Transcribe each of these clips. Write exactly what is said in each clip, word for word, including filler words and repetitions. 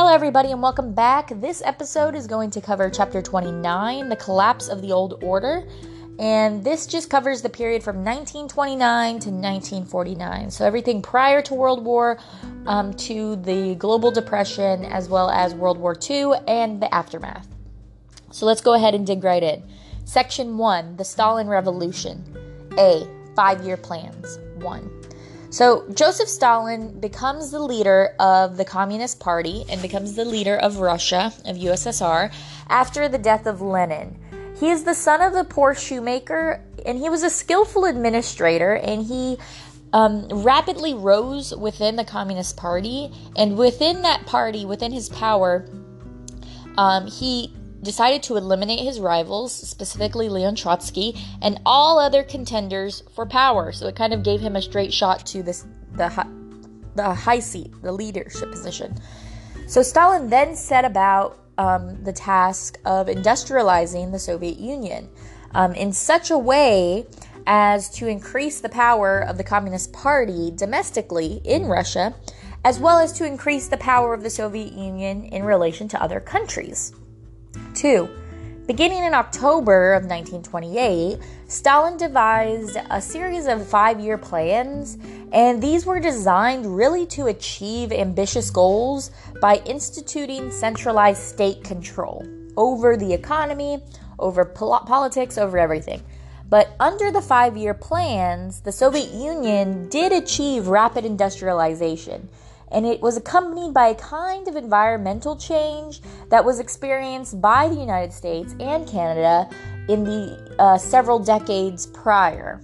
Hello everybody and welcome back. This episode is going to cover chapter twenty-nine, the collapse of the old order. And this just covers the period from nineteen twenty-nine to nineteen forty-nine. So everything prior to World War um, to the global depression, as well as World War Two and the aftermath. So let's go ahead and dig right in. Section one, the Stalin Revolution. A, five-year plans. One. So Joseph Stalin becomes the leader of the Communist Party and becomes the leader of Russia, of U S S R, after the death of Lenin. He is the son of a poor shoemaker, and he was a skillful administrator, and he um, rapidly rose within the Communist Party, and within that party, within his power, um, he decided to eliminate his rivals, specifically Leon Trotsky, and all other contenders for power. So it kind of gave him a straight shot to this the high, the high seat, the leadership position. So Stalin then set about um, the task of industrializing the Soviet Union um, in such a way as to increase the power of the Communist Party domestically in Russia, as well as to increase the power of the Soviet Union in relation to other countries. Two, beginning in October of nineteen twenty-eight, Stalin devised a series of five-year plans, and these were designed really to achieve ambitious goals by instituting centralized state control over the economy, over pol- politics, over everything. But under the five-year plans, the Soviet Union did achieve rapid industrialization, and it was accompanied by a kind of environmental change that was experienced by the United States and Canada in the uh, several decades prior.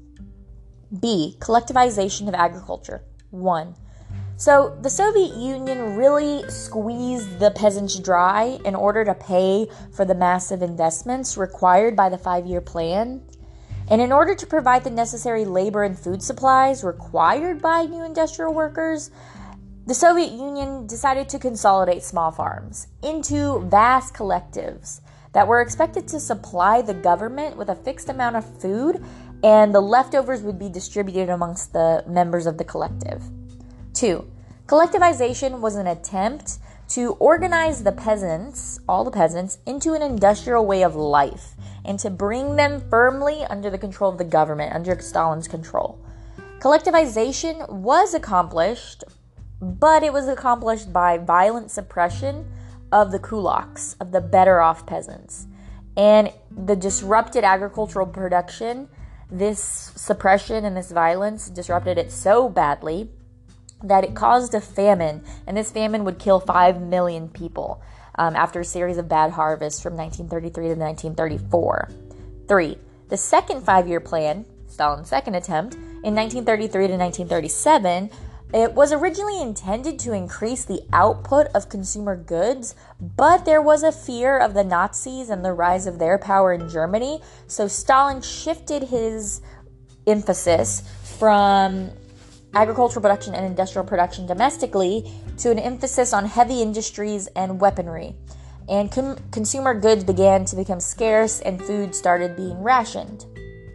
B. Collectivization of agriculture. One. So the Soviet Union really squeezed the peasants dry in order to pay for the massive investments required by the five-year plan. And in order to provide the necessary labor and food supplies required by new industrial workers, the Soviet Union decided to consolidate small farms into vast collectives that were expected to supply the government with a fixed amount of food, and the leftovers would be distributed amongst the members of the collective. Two, collectivization was an attempt to organize the peasants, all the peasants, into an industrial way of life and to bring them firmly under the control of the government, under Stalin's control. Collectivization was accomplished, but it was accomplished by violent suppression of the kulaks, of the better-off peasants. And the disrupted agricultural production, this suppression and this violence disrupted it so badly that it caused a famine, and this famine would kill five million people um, after a series of bad harvests from nineteen thirty-three to nineteen thirty-four. Three, the second five-year plan, Stalin's second attempt, in nineteen thirty-three to nineteen thirty-seven, it was originally intended to increase the output of consumer goods, but there was a fear of the Nazis and the rise of their power in Germany, so Stalin shifted his emphasis from agricultural production and industrial production domestically to an emphasis on heavy industries and weaponry. And com- consumer goods began to become scarce and food started being rationed.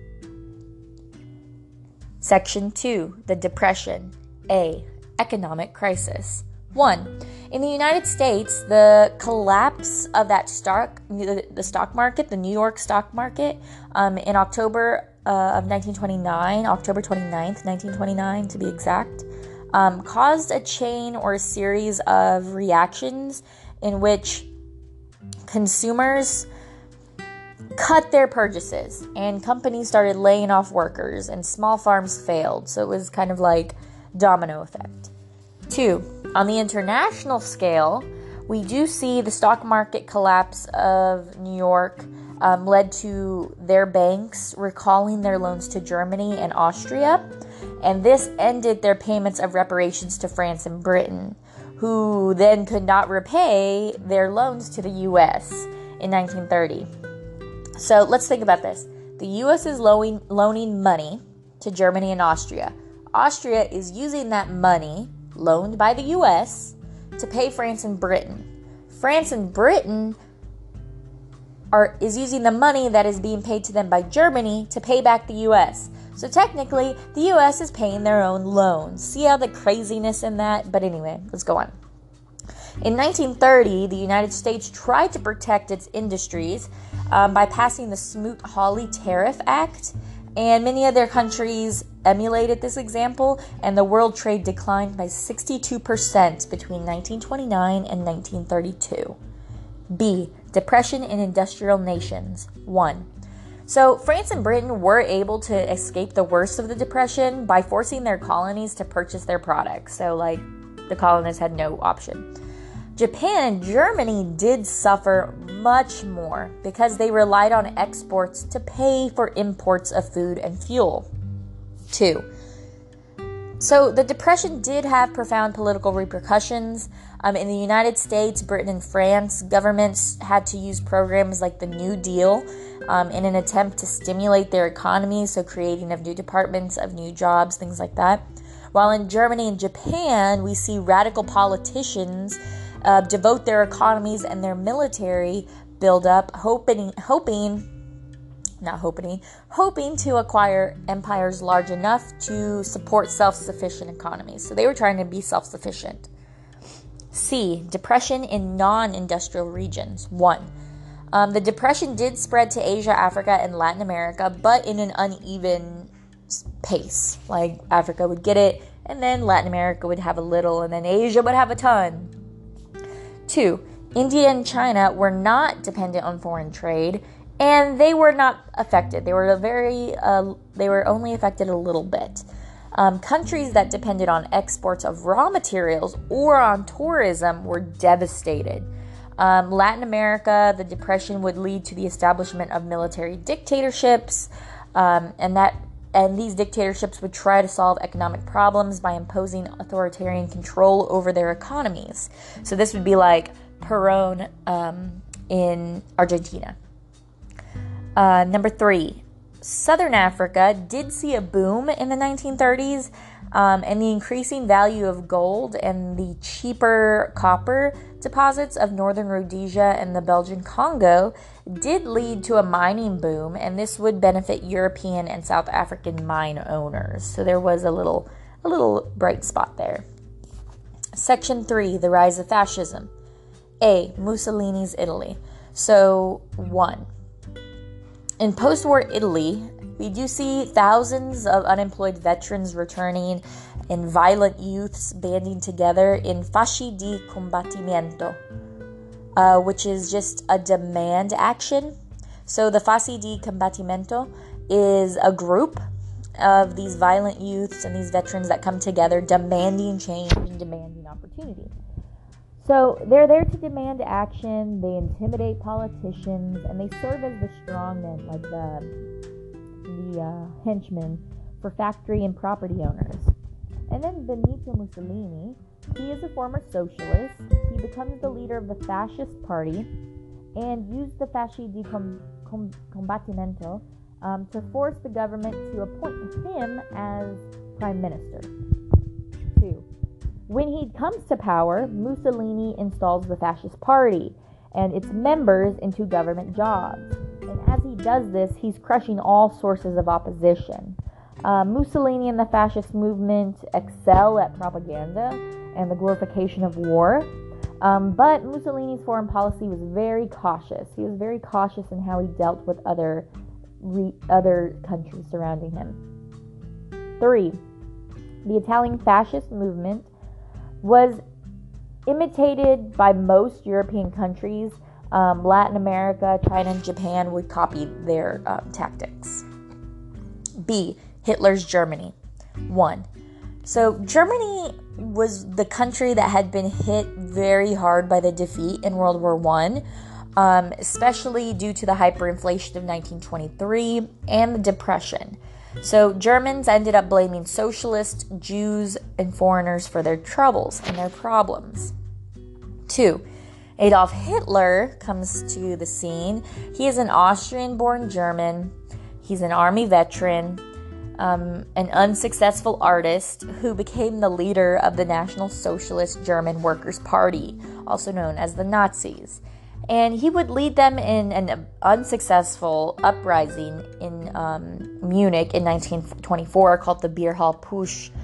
Section two, the Depression. A. Economic crisis. One. In the United States, the collapse of that stock, the, the stock market, the New York stock market, um, in October uh, of nineteen twenty-nine, October twenty-ninth, nineteen twenty-nine to be exact, um, caused a chain or a series of reactions in which consumers cut their purchases and companies started laying off workers and small farms failed. So it was kind of like domino effect. Two, on the international scale, we do see the stock market collapse of New York um, led to their banks recalling their loans to Germany and Austria, and this ended their payments of reparations to France and Britain, who then could not repay their loans to the U S in nineteen thirty. So let's think about this. The U S is loaning, loaning money to Germany and Austria. Austria is using that money loaned by the U S to pay France and Britain. France and Britain are is using the money that is being paid to them by Germany to pay back the U S. So technically, the U S is paying their own loans. See how the craziness in that? But anyway, let's go on. In nineteen thirty, the United States tried to protect its industries um, by passing the Smoot-Hawley Tariff Act, and many other countries emulated this example, and the world trade declined by sixty-two percent between nineteen twenty-nine and nineteen thirty-two. B. Depression in industrial nations. one. So, France and Britain were able to escape the worst of the Depression by forcing their colonies to purchase their products. So, like, the colonists had no option. Japan and Germany did suffer much more because they relied on exports to pay for imports of food and fuel. Two. So the Depression did have profound political repercussions. Um, in the United States, Britain, and France, governments had to use programs like the New Deal um, in an attempt to stimulate their economies, so creating of new departments, of new jobs, things like that. While in Germany and Japan, we see radical politicians uh, devote their economies and their military build up, hoping, hoping, not hoping, hoping to acquire empires large enough to support self-sufficient economies. So they were trying to be self-sufficient. C. Depression in non-industrial regions. One. Um, the Depression did spread to Asia, Africa, and Latin America, but in an uneven pace. Like, Africa would get it, and then Latin America would have a little, and then Asia would have a ton. Two. India and China were not dependent on foreign trade, and they were not affected. They were a very, uh, they were only affected a little bit. Um, countries that depended on exports of raw materials or on tourism were devastated. Um, Latin America, the Depression would lead to the establishment of military dictatorships, um, and that and these dictatorships would try to solve economic problems by imposing authoritarian control over their economies. So this would be like Perón um, in Argentina. Uh, number three, Southern Africa did see a boom in the nineteen thirties, um, and the increasing value of gold and the cheaper copper deposits of northern Rhodesia and the Belgian Congo did lead to a mining boom, and this would benefit European and South African mine owners. So there was a little, a little bright spot there. Section three, the rise of fascism. A. Mussolini's Italy. So, one. In post-war Italy, we do see thousands of unemployed veterans returning and violent youths banding together in Fasci di Combattimento, uh, which is just a demand action. So the Fasci di Combattimento is a group of these violent youths and these veterans that come together demanding change and demanding opportunity. So they're there to demand action, they intimidate politicians, and they serve as the strongmen, like the, the uh, henchmen for factory and property owners. And then Benito Mussolini, he is a former socialist. He becomes the leader of the fascist party and used the Fasci di Com- Com- Combattimento um, to force the government to appoint him as prime minister. Two. When he comes to power, Mussolini installs the fascist party and its members into government jobs. And as he does this, he's crushing all sources of opposition. Uh, Mussolini and the fascist movement excel at propaganda and the glorification of war. Um, but Mussolini's foreign policy was very cautious. He was very cautious in how he dealt with other, re- other countries surrounding him. Three, the Italian fascist movement was imitated by most European countries. Um, Latin America, China, and Japan would copy their um, tactics. B. Hitler's Germany. One. So Germany was the country that had been hit very hard by the defeat in World War One, um, especially due to the hyperinflation of nineteen twenty-three and the Depression. So Germans ended up blaming socialists, Jews, and foreigners for their troubles and their problems. Two, Adolf Hitler comes to the scene. He is an Austrian-born German. He's an army veteran, um, an unsuccessful artist who became the leader of the National Socialist German Workers' Party, also known as the Nazis. And he would lead them in an unsuccessful uprising in um, Munich in nineteen twenty-four called the Beer Hall Putsch.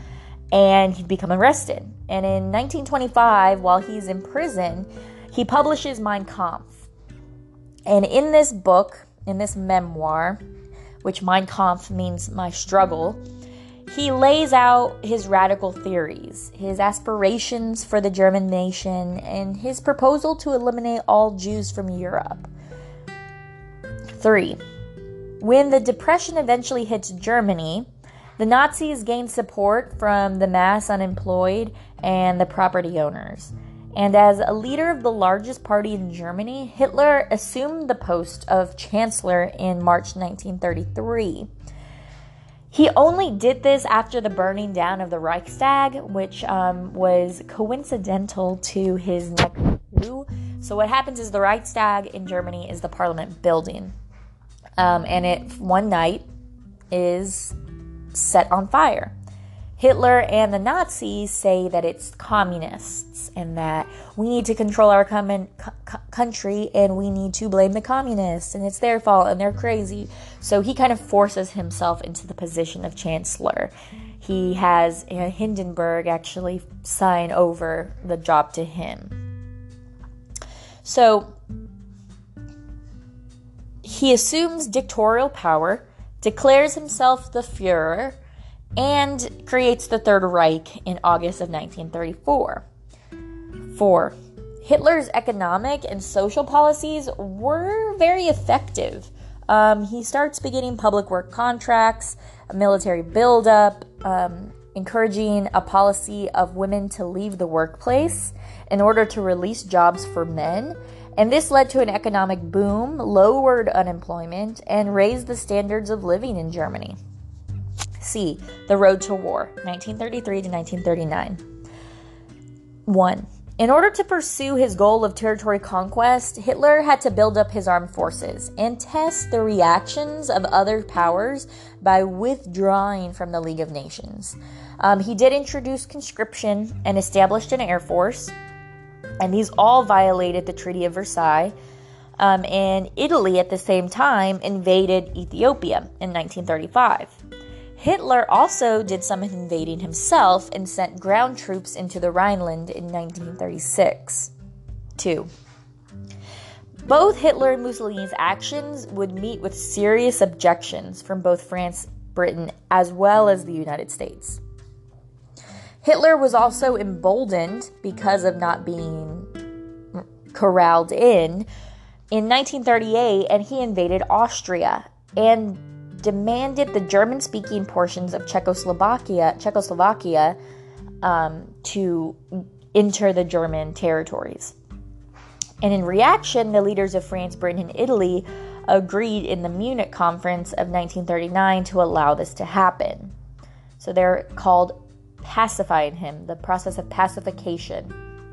and he'd become arrested. And in nineteen twenty-five, while he's in prison, he publishes Mein Kampf. And in this book, in this memoir, which Mein Kampf means my struggle, he lays out his radical theories, his aspirations for the German nation, and his proposal to eliminate all Jews from Europe. Three, when the Depression eventually hits Germany, the Nazis gained support from the mass unemployed and the property owners. And as a leader of the largest party in Germany, Hitler assumed the post of Chancellor in March nineteen thirty-three. He only did this after the burning down of the Reichstag, which um, was coincidental to his next coup. So what happens is the Reichstag in Germany is the parliament building. Um, and it one night is set on fire. Hitler and the Nazis say that it's communists and that we need to control our com- co- country and we need to blame the communists and it's their fault and they're crazy. So he kind of forces himself into the position of chancellor. He has uh, Hindenburg actually sign over the job to him. So he assumes dictatorial power, declares himself the Führer, and creates the Third Reich in August of nineteen thirty-four. Four, Hitler's economic and social policies were very effective. Um, he starts beginning public work contracts, a military buildup, um, encouraging a policy of women to leave the workplace in order to release jobs for men. And this led to an economic boom, lowered unemployment, and raised the standards of living in Germany. C. The road to war, nineteen thirty-three to nineteen thirty-nine. One. In order to pursue his goal of territory conquest, Hitler had to build up his armed forces and test the reactions of other powers by withdrawing from the League of Nations. Um, he did introduce conscription and established an air force, and these all violated the Treaty of Versailles. Um, and Italy, at the same time, invaded Ethiopia in nineteen thirty-five. Hitler also did some invading himself and sent ground troops into the Rhineland in nineteen thirty-six. Two. Both Hitler and Mussolini's actions would meet with serious objections from both France, Britain, as well as the United States. Hitler was also emboldened because of not being corralled in in nineteen thirty-eight, and he invaded Austria and demanded the German-speaking portions of Czechoslovakia, Czechoslovakia um, to enter the German territories. And in reaction, the leaders of France, Britain, and Italy agreed in the Munich Conference of nineteen thirty-nine to allow this to happen. So they're called pacifying him, the process of pacification.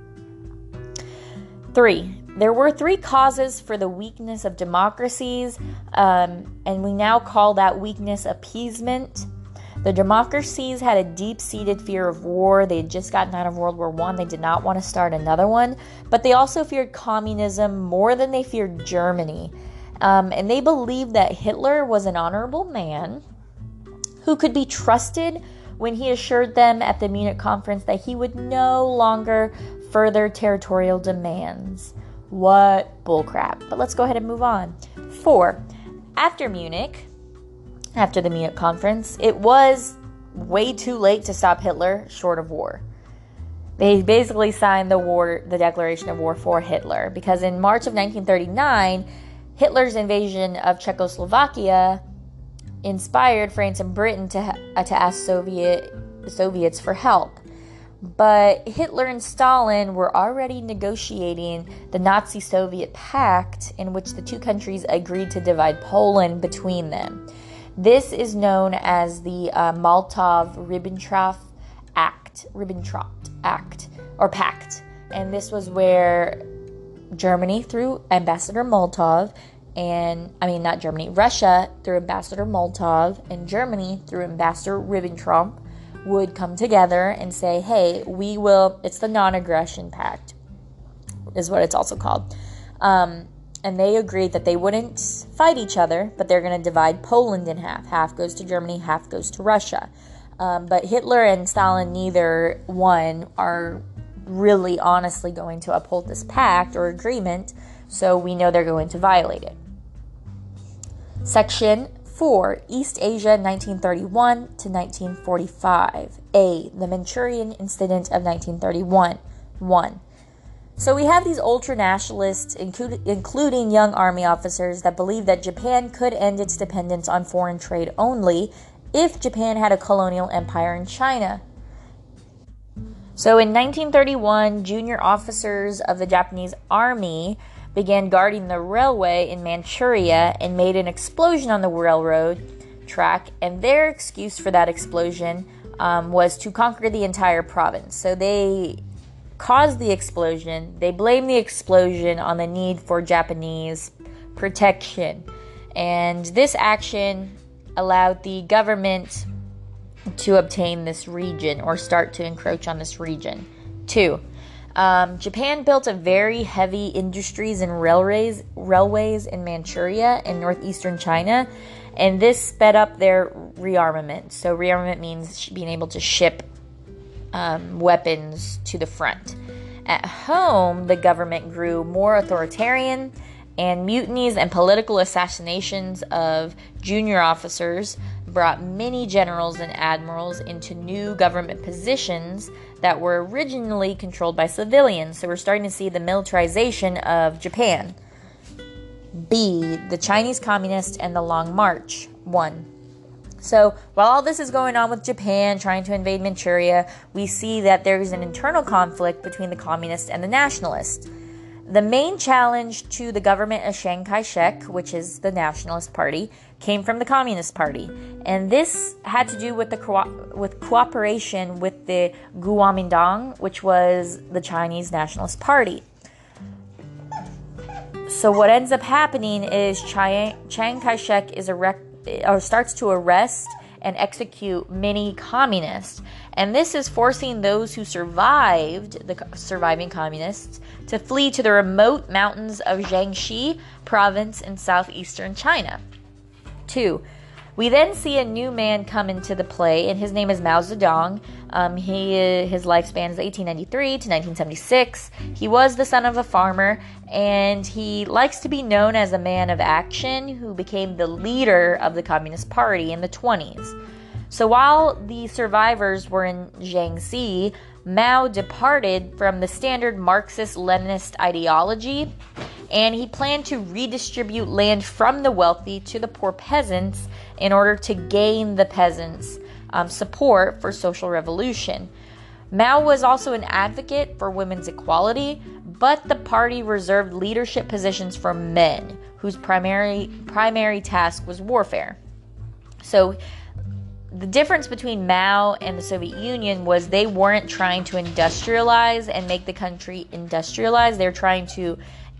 Three. There were three causes for the weakness of democracies, um, and we now call that weakness appeasement. The democracies had a deep-seated fear of war. They had just gotten out of World War One. They did not want to start another one, but they also feared communism more than they feared Germany. Um, and they believed that Hitler was an honorable man who could be trusted when he assured them at the Munich conference that he would no longer further territorial demands. What bullcrap. But let's go ahead and move on. Four, after Munich, after the Munich conference, it was way too late to stop Hitler short of war. They basically signed the war, the declaration of war for Hitler, because in March of nineteen thirty-nine, Hitler's invasion of Czechoslovakia inspired France and Britain to uh, to ask Soviet Soviets for help. But Hitler and Stalin were already negotiating the Nazi-Soviet pact, in which the two countries agreed to divide Poland between them. This is known as the uh, Molotov-Ribbentrop Act, Ribbentrop Act, or Pact. And this was where Germany, through Ambassador Molotov, and, I mean, not Germany, Russia, through Ambassador Molotov, and Germany, through Ambassador Ribbentrop, would come together and say, hey, we will, it's the non-aggression pact, is what it's also called. Um, and they agreed that they wouldn't fight each other, but they're going to divide Poland in half. Half goes to Germany, half goes to Russia. Um, but Hitler and Stalin, neither one, are really honestly going to uphold this pact or agreement, so we know they're going to violate it. Section four, East Asia, nineteen thirty-one to nineteen forty-five. A, the Manchurian Incident of nineteen thirty-one. one. So we have these ultra-nationalists, include, including young army officers, that believe that Japan could end its dependence on foreign trade only if Japan had a colonial empire in China. So in nineteen thirty-one, junior officers of the Japanese army began guarding the railway in Manchuria and made an explosion on the railroad track, and their excuse for that explosion um, was to conquer the entire province. So they caused the explosion. They blamed the explosion on the need for Japanese protection. And this action allowed the government to obtain this region or start to encroach on this region. Two, um, Japan built a very heavy industries and railways, railways in Manchuria in northeastern China, and this sped up their rearmament. So rearmament means being able to ship Um, weapons to the front. At home, the government grew more authoritarian, and mutinies and political assassinations of junior officers brought many generals and admirals into new government positions that were originally controlled by civilians. So we're starting to see the militarization of Japan. B, the Chinese Communists and the Long March. one. So while all this is going on with Japan trying to invade Manchuria, we see that there is an internal conflict between the communists and the nationalists. The main challenge to the government of Chiang Kai-shek, which is the Nationalist Party, came from the Communist Party, and this had to do with the co- with cooperation with the Kuomintang, which was the Chinese Nationalist Party. So what ends up happening is Chiang, Chiang Kai-shek is erect. or starts to arrest and execute many communists. And this is forcing those who survived, the surviving communists, to flee to the remote mountains of Jiangxi province in southeastern China. Two, we then see a new man come into the play, and his name is Mao Zedong. Um, he his lifespan is eighteen ninety-three to nineteen seventy-six. He was the son of a farmer, and he likes to be known as a man of action who became the leader of the Communist Party in the twenties. So while the survivors were in Jiangxi, Mao departed from the standard Marxist-Leninist ideology, and he planned to redistribute land from the wealthy to the poor peasants in order to gain the peasants' um, support for social revolution. Mao was also an advocate for women's equality, but the party reserved leadership positions for men, whose primary primary task was warfare. So the difference between Mao and the Soviet Union was they weren't trying to industrialize and make the country industrialized. They're trying to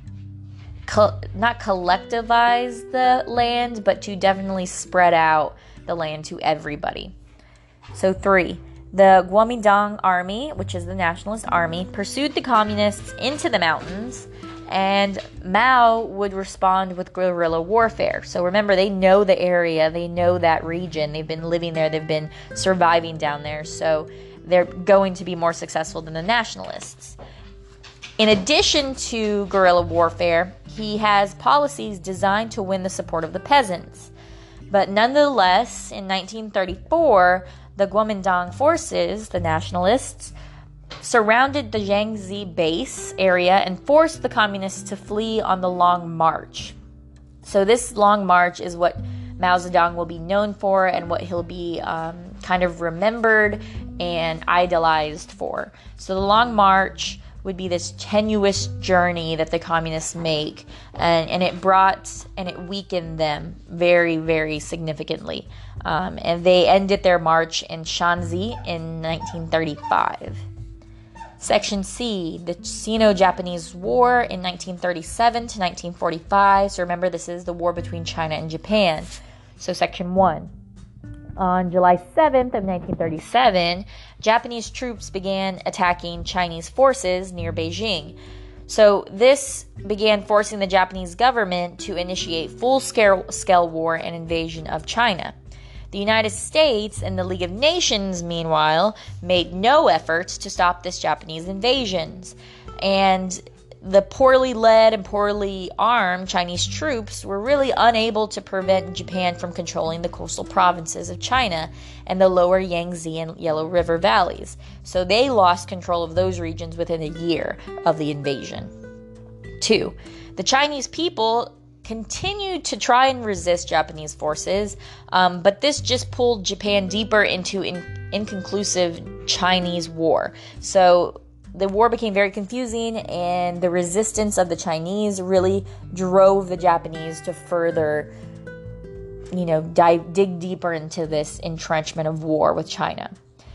co- not collectivize the land, but to definitely spread out the land to everybody. So three, the Kuomintang army, which is the nationalist army, pursued the communists into the mountains, and Mao would respond with guerrilla warfare. So remember, they know the area, they know that region, they've been living there, they've been surviving down there, so they're going to be more successful than the nationalists. In addition to guerrilla warfare, he has policies designed to win the support of the peasants. But nonetheless, in nineteen thirty-four, the Kuomintang forces, the nationalists, surrounded the Jiangxi base area and forced the communists to flee on the Long March. So this Long March is what Mao Zedong will be known for and what he'll be um, kind of remembered and idolized for. So the Long March would be this tenuous journey that the communists make, and, and it brought and it weakened them very, very significantly. Um, and they ended their march in Shanxi in nineteen thirty-five. Section C, the Sino-Japanese War in nineteen thirty-seven to nineteen forty-five. So remember, this is the war between China and Japan. So Section one. On July seventh of nineteen thirty-seven, Japanese troops began attacking Chinese forces near Beijing. So this began forcing the Japanese government to initiate full-scale scale war and invasion of China. The United States and the League of Nations, meanwhile, made no efforts to stop this Japanese invasions. And the poorly led and poorly armed Chinese troops were really unable to prevent Japan from controlling the coastal provinces of China and the lower Yangtze and Yellow River valleys. So they lost control of those regions within a year of the invasion. Two, the Chinese people continued to try and resist Japanese forces, um, but this just pulled Japan deeper into an in- inconclusive Chinese war. So the war became very confusing, and the resistance of the Chinese really drove the Japanese to further, you know, dive, dig deeper into this entrenchment of war with China.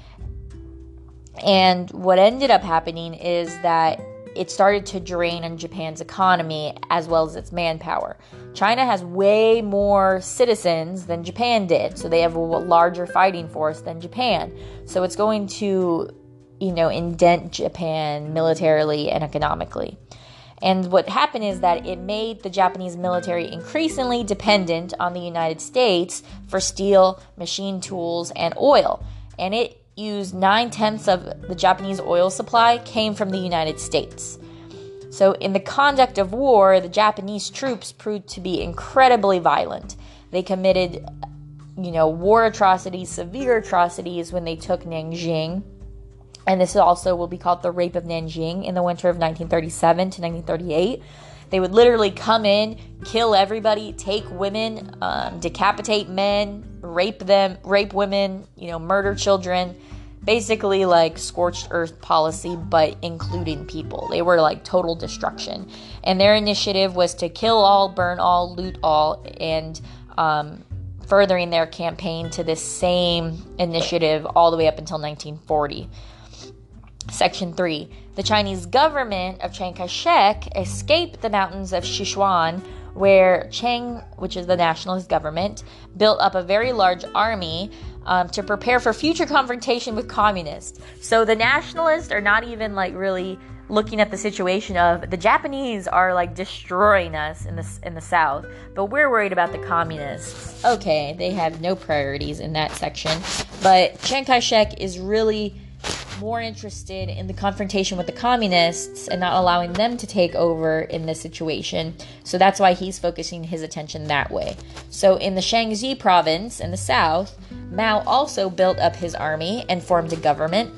And what ended up happening is that it started to drain on Japan's economy as well as its manpower. China has way more citizens than Japan did, so they have a larger fighting force than Japan. So it's going to, you know, indent Japan militarily and economically. And what happened is that it made the Japanese military increasingly dependent on the United States for steel, machine tools, and oil. And it used nine-tenths of the Japanese oil supply came from the United States. So in the conduct of war, the Japanese troops proved to be incredibly violent. They committed, you know, war atrocities, severe atrocities when they took Nanjing. And this also will be called the Rape of Nanjing in the winter of nineteen thirty-seven to nineteen thirty-eight. They would literally come in, kill everybody, take women, um, decapitate men, rape them, rape women, you know, murder children. Basically like scorched earth policy, but including people. They were like total destruction. And their initiative was to kill all, burn all, loot all, and um, furthering their campaign to this same initiative all the way up until nineteen forty. Section three. The Chinese government of Chiang Kai-shek escaped the mountains of Sichuan, where Chiang, which is the nationalist government, built up a very large army um, to prepare for future confrontation with communists. So the nationalists are not even like really looking at the situation of the Japanese are like destroying us in the in the South, but we're worried about the communists. Okay, they have no priorities in that section, but Chiang Kai-shek is really more interested in the confrontation with the communists and not allowing them to take over in this situation. So that's why he's focusing his attention that way. So in the Shaanxi province in the south, Mao also built up his army and formed a government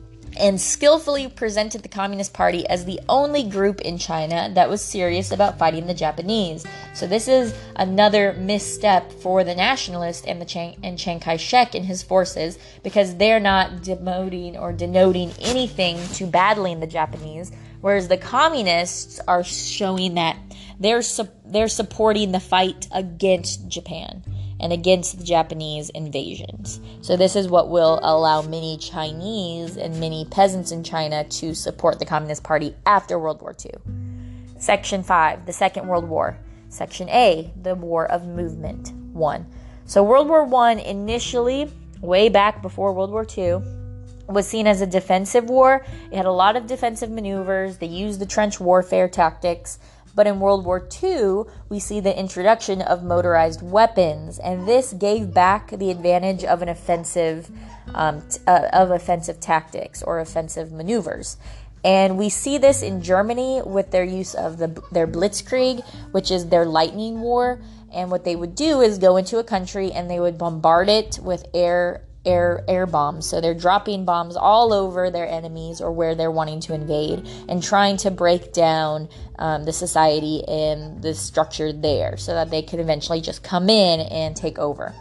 and skillfully presented the Communist Party as the only group in China that was serious about fighting the Japanese. So this is another misstep for the nationalists and the Chiang, and Chiang Kai-shek and his forces, because they're not demoting or denoting anything to battling the Japanese, whereas the communists are showing that they're su- they're supporting the fight against Japan and against the Japanese invasions. So this is what will allow many Chinese and many peasants in China to support the Communist Party after World War Two. Section five, the Second World War. Section A, the War of Movement one. So World War One initially, way back before World War Two, was seen as a defensive war. It had a lot of defensive maneuvers. They used the trench warfare tactics. But in World War Two, we see the introduction of motorized weapons, and this gave back the advantage of an offensive, um, t- uh, of offensive tactics or offensive maneuvers. And we see this in Germany with their use of the their Blitzkrieg, which is their lightning war. And what they would do is go into a country and they would bombard it with air air air bombs. So they're dropping bombs all over their enemies or where they're wanting to invade and trying to break down um, the society and the structure there so that they could eventually just come in and take over.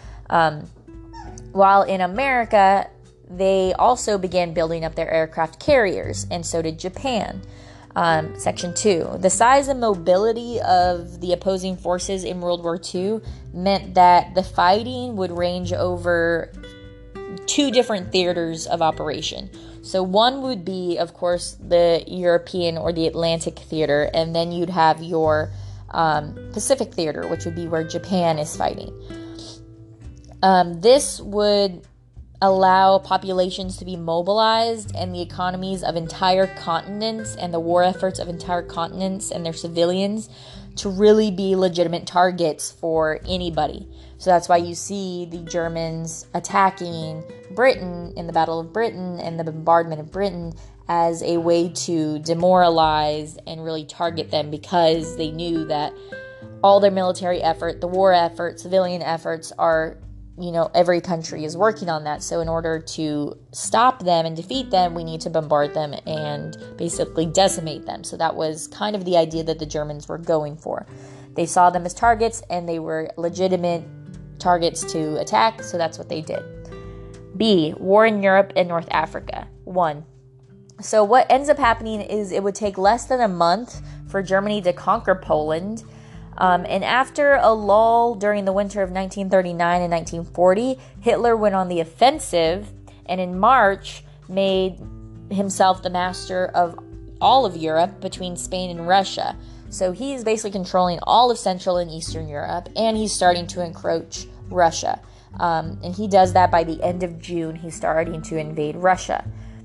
Um, while in America, they also began building up their aircraft carriers, and so did Japan. Um, section two. The size and mobility of the opposing forces in World War Two meant that the fighting would range over two different theaters of operation. So one would be, of course, the European or the Atlantic theater, and then you'd have your um, Pacific theater, which would be where Japan is fighting. Um, this would allow populations to be mobilized and the economies of entire continents and the war efforts of entire continents and their civilians to really be legitimate targets for anybody. So that's why you see the Germans attacking Britain in the Battle of Britain and the bombardment of Britain as a way to demoralize and really target them, because they knew that all their military effort, the war effort, civilian efforts are, you know, every country is working on that. So in order to stop them and defeat them, we need to bombard them and basically decimate them. So that was kind of the idea that the Germans were going for. They saw them as targets, and they were legitimate targets to attack, so that's what they did. B, war in Europe and North Africa. One. So what ends up happening is it would take less than a month for Germany to conquer Poland. Um, and after a lull during the winter of nineteen thirty-nine and nineteen forty, Hitler went on the offensive, and in March made himself the master of all of Europe between Spain and Russia. So he's basically controlling all of Central and Eastern Europe, and he's starting to encroach Russia. Um, and he does that by the end of June. He's starting to invade Russia.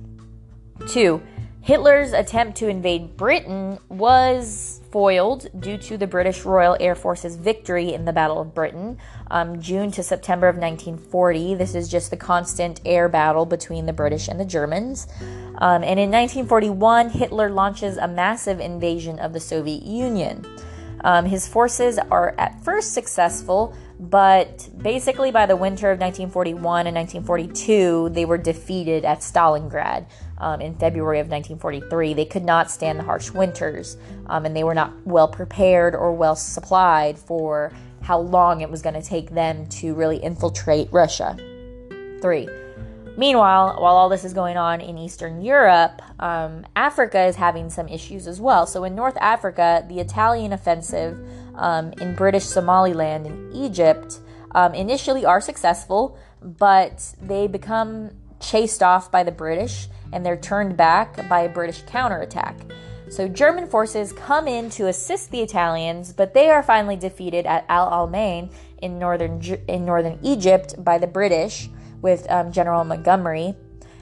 Two, Hitler's attempt to invade Britain was foiled due to the British Royal Air Force's victory in the Battle of Britain, um, June to September of nineteen forty. This is just the constant air battle between the British and the Germans. Um, and in nineteen forty-one, Hitler launches a massive invasion of the Soviet Union. Um, his forces are at first successful, but basically by the winter of nineteen forty-one and nineteen forty-two, they were defeated at Stalingrad. Um, in February of nineteen forty-three. They could not stand the harsh winters, um, and they were not well prepared or well supplied for how long it was going to take them to really infiltrate Russia. Three. Meanwhile, while all this is going on in Eastern Europe, um, Africa is having some issues as well. So in North Africa, the Italian offensive um, in British Somaliland and Egypt um, initially are successful, but they become chased off by the British, and they're turned back by a British counterattack. So German forces come in to assist the Italians, but they are finally defeated at Al Alamein in northern in northern Egypt by the British with um, General Montgomery.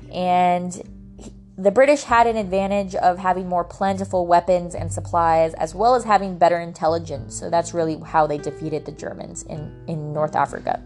And he, the British had an advantage of having more plentiful weapons and supplies, as well as having better intelligence. So that's really how they defeated the Germans in, in North Africa.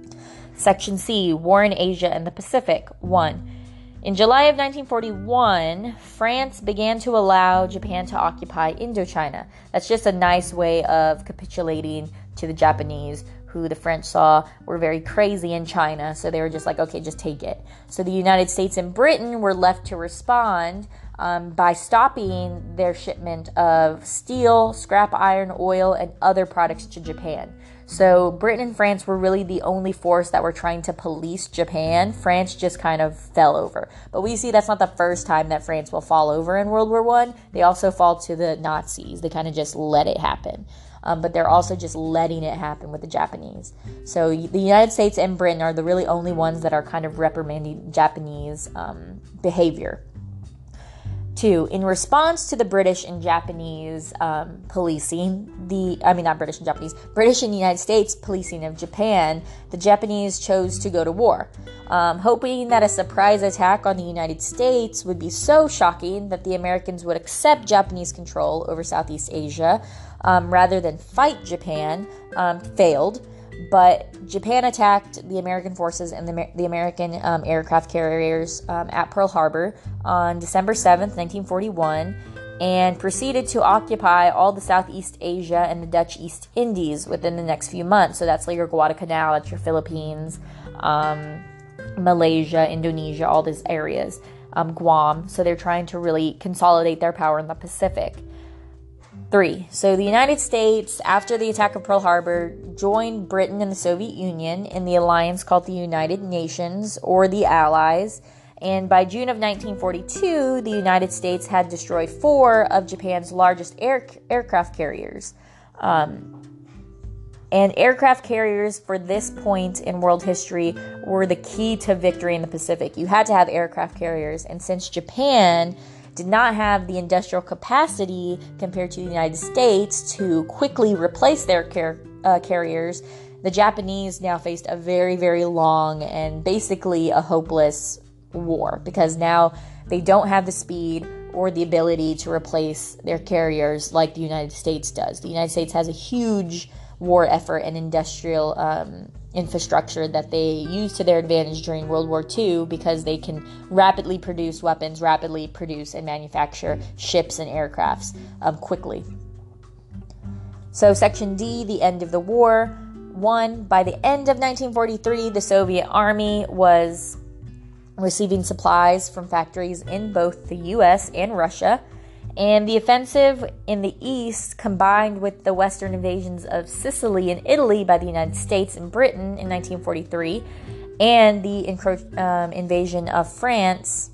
Section C, War in Asia and the Pacific. One. In July of nineteen forty-one, France began to allow Japan to occupy Indochina. That's just a nice way of capitulating to the Japanese, who the French saw were very crazy in China, so they were just like, okay, just take it. So the United States and Britain were left to respond um, by stopping their shipment of steel, scrap iron, oil, and other products to Japan. So Britain and France were really the only force that were trying to police Japan. France just kind of fell over. But we see that's not the first time that France will fall over in World War One. They also fall to the Nazis. They kind of just let it happen. Um, but they're also just letting it happen with the Japanese. So the United States and Britain are the really only ones that are kind of reprimanding Japanese um, behavior. Two, in response to the British and Japanese um, policing, the, I mean, not British and Japanese, British and United States policing of Japan, the Japanese chose to go to war, um, hoping that a surprise attack on the United States would be so shocking that the Americans would accept Japanese control over Southeast Asia um, rather than fight Japan, um, failed. But Japan attacked the American forces and the, the American um, aircraft carriers um, at Pearl Harbor on December seventh, nineteen forty-one, and proceeded to occupy all the Southeast Asia and the Dutch East Indies within the next few months. So that's like your Guadalcanal, that's your Philippines, um, Malaysia, Indonesia, all these areas, um, Guam. So they're trying to really consolidate their power in the Pacific. Three, so the United States, after the attack of Pearl Harbor, joined Britain and the Soviet Union in the alliance called the United Nations, or the Allies, and by June of nineteen forty-two, the United States had destroyed four of Japan's largest air, aircraft carriers. Um, and aircraft carriers, for this point in world history, were the key to victory in the Pacific. You had to have aircraft carriers, and since Japan did not have the industrial capacity compared to the United States to quickly replace their car- uh, carriers, the Japanese now faced a very, very long and basically a hopeless war, because now they don't have the speed or the ability to replace their carriers like the United States does. The United States has a huge war effort and industrial um, infrastructure that they used to their advantage during World War Two, because they can rapidly produce weapons, rapidly produce and manufacture ships and aircrafts um, quickly. So Section D, the end of the war. One, by the end of nineteen forty-three, the Soviet Army was receiving supplies from factories in both the U S and Russia. And the offensive in the east, combined with the western invasions of Sicily and Italy by the United States and Britain in nineteen forty-three, and the encro- um, invasion of France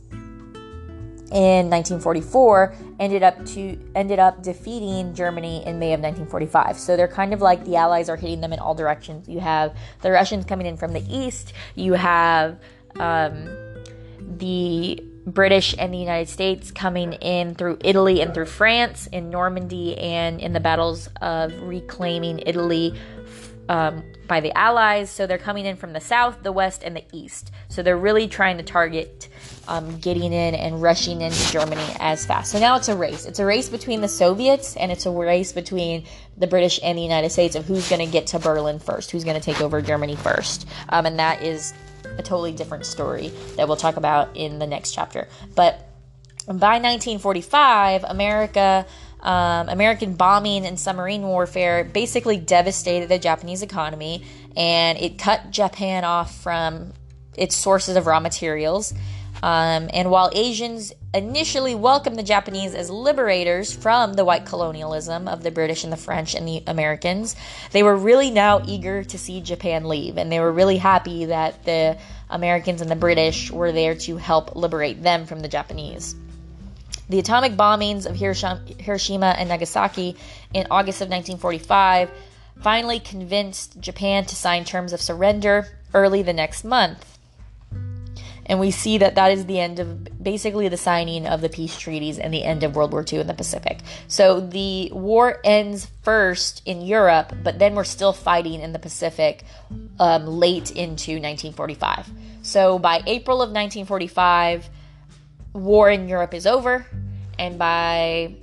in nineteen forty-four, ended up to ended up defeating Germany in May of nineteen forty-five. So they're kind of like the Allies are hitting them in all directions. You have the Russians coming in from the east. You have um, the British and the United States coming in through Italy and through France in Normandy and in the battles of reclaiming Italy um, by the Allies. So they're coming in from the south, the west, and the east. So they're really trying to target um, getting in and rushing into Germany as fast. So now it's a race. It's a race between the Soviets, and it's a race between the British and the United States of who's going to get to Berlin first, who's going to take over Germany first. Um, and that is a totally different story that we'll talk about in the next chapter. But by nineteen forty-five, America, um, American bombing and submarine warfare basically devastated the Japanese economy, and it cut Japan off from its sources of raw materials. Um, and while Asians initially welcomed the Japanese as liberators from the white colonialism of the British and the French and the Americans, they were really now eager to see Japan leave, and they were really happy that the Americans and the British were there to help liberate them from the Japanese. The atomic bombings of Hiroshima and Nagasaki in August of nineteen forty-five finally convinced Japan to sign terms of surrender early the next month. And we see that that is the end of basically the signing of the peace treaties and the end of World War Two in the Pacific. So the war ends first in Europe, but then we're still fighting in the Pacific um, late into nineteen forty-five. So by April of nineteen forty-five, war in Europe is over. And by,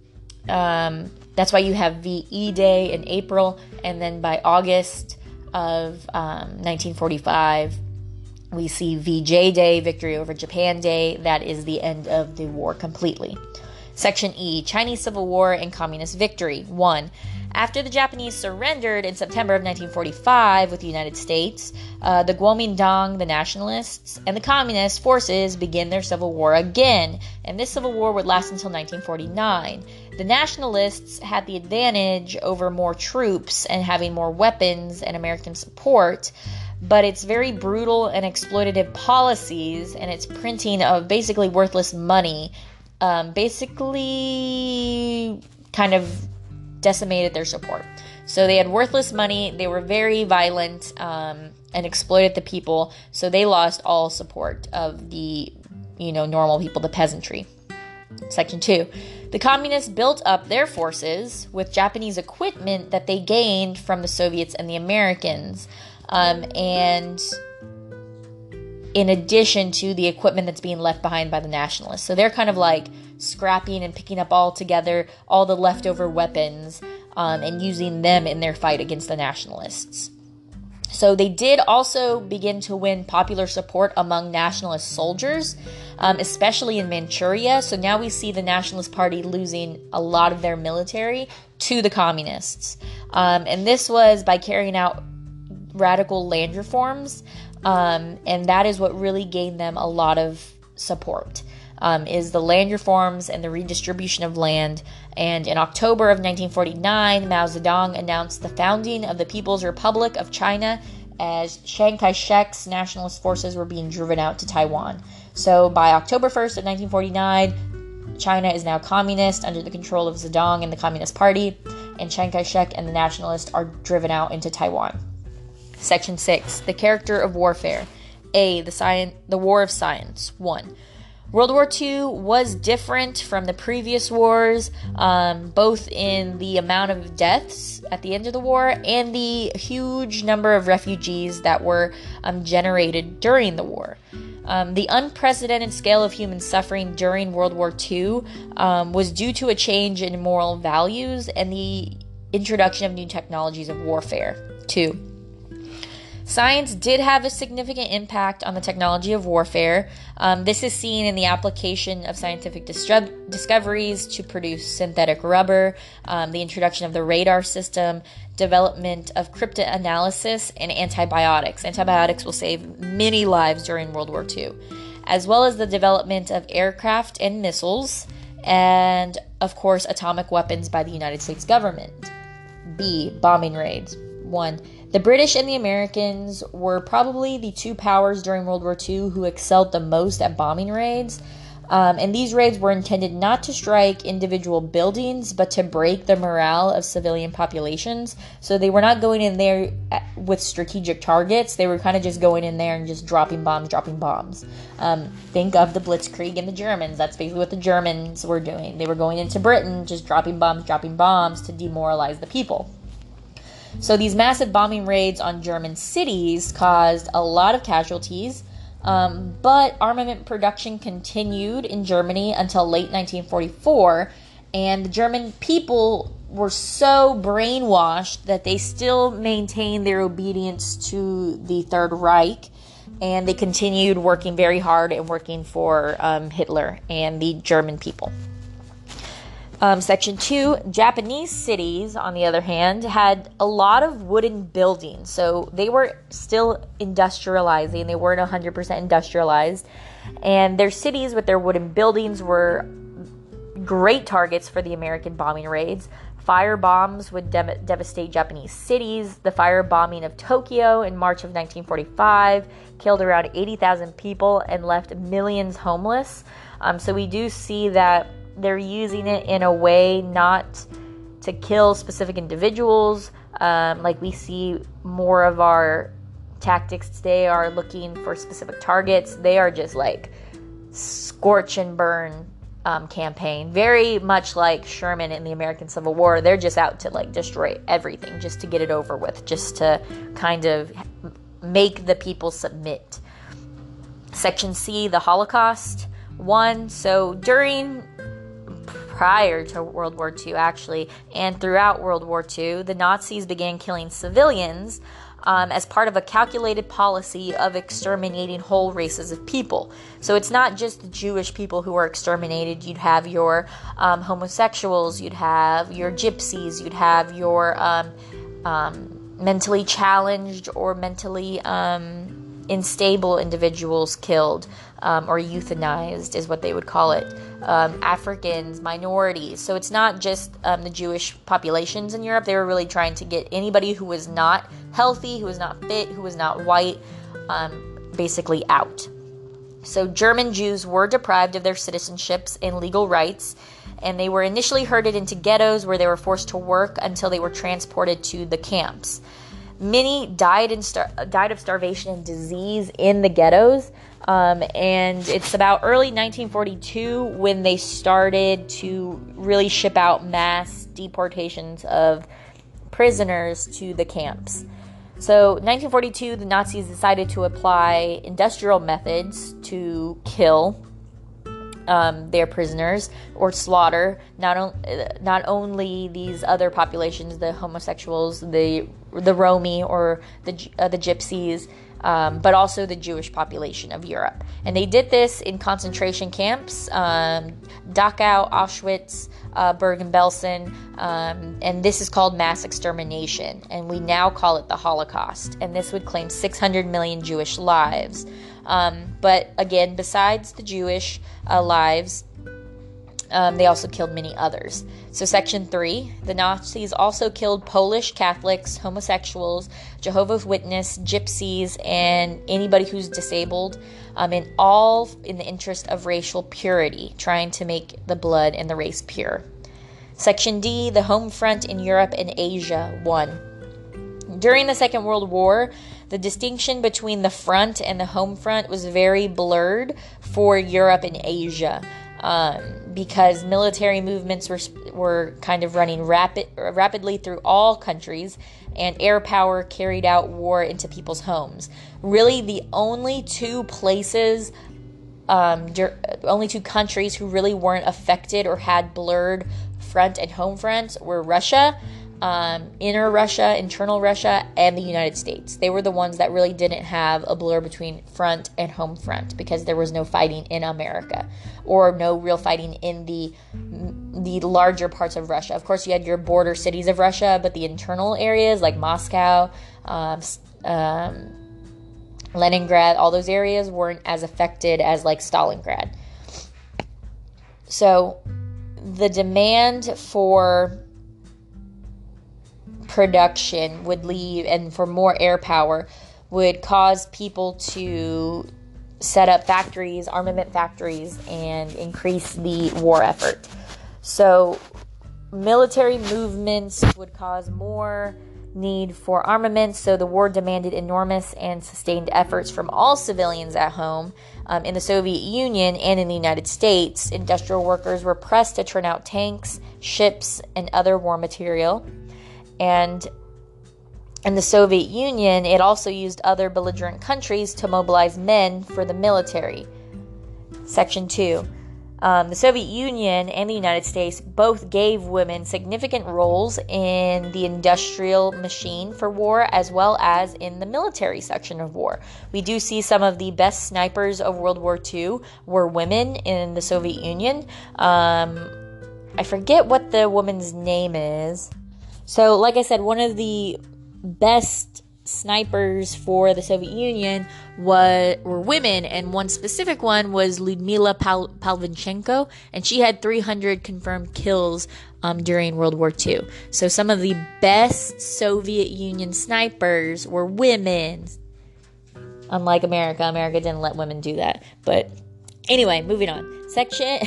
um, that's why you have V E Day in April. And then by August of um, nineteen forty-five, we see V J Day, Victory over Japan Day. That is the end of the war completely. Section E, Chinese Civil War and Communist Victory. One, after the Japanese surrendered in September of nineteen forty-five with the United States, uh, the Kuomintang, the nationalists, and the communist forces begin their civil war again. And this civil war would last until nineteen forty-nine. The nationalists had the advantage over more troops and having more weapons and American support, but it's very brutal and exploitative policies and its printing of basically worthless money um, basically kind of decimated their support. So they had worthless money, they were very violent um, and exploited the people, so they lost all support of the, you know, normal people, the peasantry. Section two, the communists built up their forces with Japanese equipment that they gained from the Soviets and the Americans. Um, and in addition to the equipment that's being left behind by the nationalists. So they're kind of like scrapping and picking up all together all the leftover weapons um, and using them in their fight against the nationalists. So they did also begin to win popular support among nationalist soldiers, um, especially in Manchuria. So now we see the Nationalist Party losing a lot of their military to the communists. Um, and this was by carrying out radical land reforms, um, and that is what really gained them a lot of support, um, is the land reforms and the redistribution of land. And in October of nineteen forty-nine, Mao Zedong announced the founding of the People's Republic of China as Chiang Kai-shek's nationalist forces were being driven out to Taiwan. So by October first of nineteen forty-nine, China is now communist under the control of Zedong and the Communist Party, and Chiang Kai-shek and the nationalists are driven out into Taiwan. Section six, the character of warfare. A, the science, the war of science. One, World War Two was different from the previous wars, um, both in the amount of deaths at the end of the war and the huge number of refugees that were um, generated during the war. Um, the unprecedented scale of human suffering during World War Two um, was due to a change in moral values and the introduction of new technologies of warfare. Two, science did have a significant impact on the technology of warfare. Um, this is seen in the application of scientific distru- discoveries to produce synthetic rubber, um, the introduction of the radar system, development of cryptanalysis, and antibiotics. Antibiotics will save many lives during World War Two, as well as the development of aircraft and missiles, and, of course, atomic weapons by the United States government. B. Bombing raids. One. The British and the Americans were probably the two powers during World War Two who excelled the most at bombing raids. Um, and these raids were intended not to strike individual buildings, but to break the morale of civilian populations. So they were not going in there with strategic targets. They were kind of just going in there and just dropping bombs, dropping bombs. Um, think of the Blitzkrieg and the Germans. That's basically what the Germans were doing. They were going into Britain, just dropping bombs, dropping bombs to demoralize the people. So these massive bombing raids on German cities caused a lot of casualties. Um, but armament production continued in Germany until late nineteen forty-four, and the German people were so brainwashed that they still maintained their obedience to the Third Reich, and they continued working very hard and working for um, Hitler and the German people. Um, section two, Japanese cities, on the other hand, had a lot of wooden buildings. So they were still industrializing. They weren't one hundred percent industrialized. And their cities with their wooden buildings were great targets for the American bombing raids. Fire bombs would de- devastate Japanese cities. The fire bombing of Tokyo in March of nineteen forty-five killed around eighty thousand people and left millions homeless. Um, so we do see that they're using it in a way not to kill specific individuals. Um, like we see more of our tactics today are looking for specific targets. They are just like scorch and burn um, campaign. Very much like Sherman in the American Civil War. They're just out to like destroy everything just to get it over with, just to kind of make the people submit. Section C, the Holocaust. One, so during prior to World War Two, actually, and throughout World War Two, the Nazis began killing civilians um, as part of a calculated policy of exterminating whole races of people. So it's not just the Jewish people who were exterminated. You'd have your um, homosexuals, you'd have your gypsies, you'd have your um, um, mentally challenged or mentally um, unstable individuals killed. Um, or euthanized is what they would call it. Um, Africans, minorities. So it's not just um, the Jewish populations in Europe. They were really trying to get anybody who was not healthy, who was not fit, who was not white, um, basically out. So German Jews were deprived of their citizenships and legal rights, and they were initially herded into ghettos where they were forced to work until they were transported to the camps. Many died, in star- died of starvation and disease in the ghettos. Um, and it's about early nineteen forty-two when they started to really ship out mass deportations of prisoners to the camps. So nineteen forty-two, the Nazis decided to apply industrial methods to kill um, their prisoners or slaughter not, on- not only these other populations, the homosexuals, the the Romi or the uh, the gypsies, Um, but also the Jewish population of Europe. And they did this in concentration camps, um, Dachau, Auschwitz, uh, Bergen-Belsen, um, and this is called mass extermination, and we now call it the Holocaust, and this would claim six hundred million Jewish lives. Um, but again, besides the Jewish uh, lives, Um, they also killed many others. So section three, the Nazis also killed Polish Catholics, homosexuals, Jehovah's Witnesses, gypsies, and anybody who's disabled, um, and all in the interest of racial purity, trying to make the blood and the race pure. Section D, the home front in Europe and Asia. One, during the Second World War, the distinction between the front and the home front was very blurred for Europe and Asia. Um, because military movements were were kind of running rapid rapidly through all countries, and air power carried out war into people's homes. Really, the only two places, um, dur- only two countries who really weren't affected or had blurred front and home fronts were Russia um, inner Russia, internal Russia, and the United States. They were the ones that really didn't have a blur between front and home front because there was no fighting in America or no real fighting in the the larger parts of Russia. Of course, you had your border cities of Russia, but the internal areas like Moscow, um, um, Leningrad, all those areas weren't as affected as like Stalingrad. So the demand for production would leave, and for more air power would cause people to set up factories, armament factories, and increase the war effort. So military movements would cause more need for armaments, so the war demanded enormous and sustained efforts from all civilians at home. Um, in the Soviet Union and in the United States, industrial workers were pressed to turn out tanks, ships, and other war material. And in the Soviet Union, it also used other belligerent countries to mobilize men for the military. Section two. Um, the Soviet Union and the United States both gave women significant roles in the industrial machine for war as well as in the military section of war. We do see some of the best snipers of World War Two were women in the Soviet Union. Um, I forget what the woman's name is. So, like I said, one of the best snipers for the Soviet Union was, were women, and one specific one was Lyudmila Pal- Palvinchenko, and she had three hundred confirmed kills um, during World War Two. So some of the best Soviet Union snipers were women. Unlike America, America didn't let women do that. But anyway, moving on. Section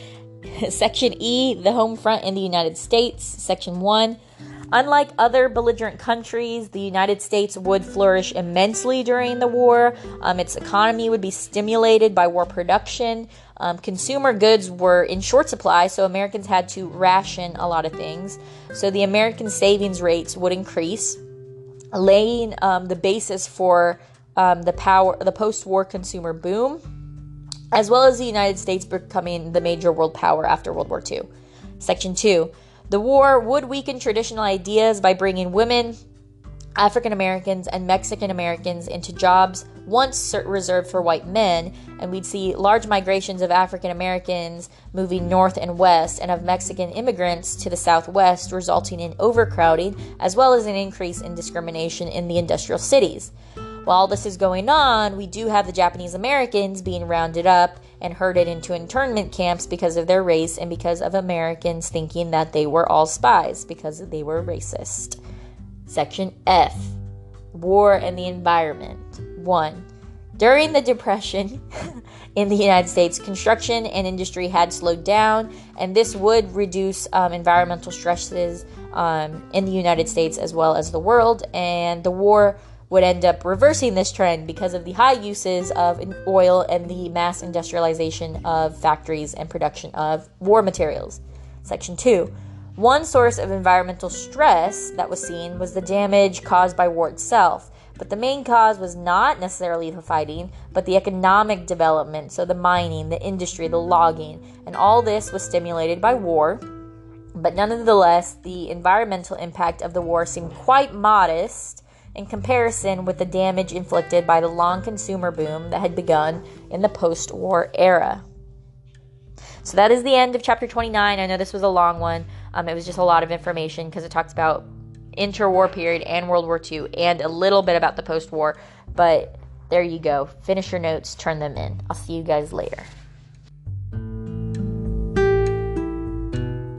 Section E, the home front in the United States. Section one. Unlike other belligerent countries, the United States would flourish immensely during the war. Um, its economy would be stimulated by war production. Um, consumer goods were in short supply, so Americans had to ration a lot of things. So the American savings rates would increase, laying um, the basis for um, the power, the post-war consumer boom, as well as the United States becoming the major world power after World War Two. Section two. The war would weaken traditional ideas by bringing women, African Americans, and Mexican Americans into jobs once reserved for white men, and we'd see large migrations of African Americans moving north and west, and of Mexican immigrants to the southwest, resulting in overcrowding, as well as an increase in discrimination in the industrial cities. While this is going on, we do have the Japanese Americans being rounded up and herded into internment camps because of their race and because of Americans thinking that they were all spies because they were racist. Section F, War and the Environment. one. During the Depression in the United States, construction and industry had slowed down, and this would reduce um, environmental stresses um, in the United States as well as the world, and the war would end up reversing this trend because of the high uses of oil and the mass industrialization of factories and production of war materials. Section two. One source of environmental stress that was seen was the damage caused by war itself, but the main cause was not necessarily the fighting, but the economic development, so the mining, the industry, the logging, and all this was stimulated by war. But nonetheless, the environmental impact of the war seemed quite modest in comparison with the damage inflicted by the long consumer boom that had begun in the post-war era. So that is the end of chapter twenty-nine. I know this was a long one. Um, it was just a lot of information because it talks about interwar period and World War Two and a little bit about the post-war. But there you go. Finish your notes, turn them in. I'll see you guys later.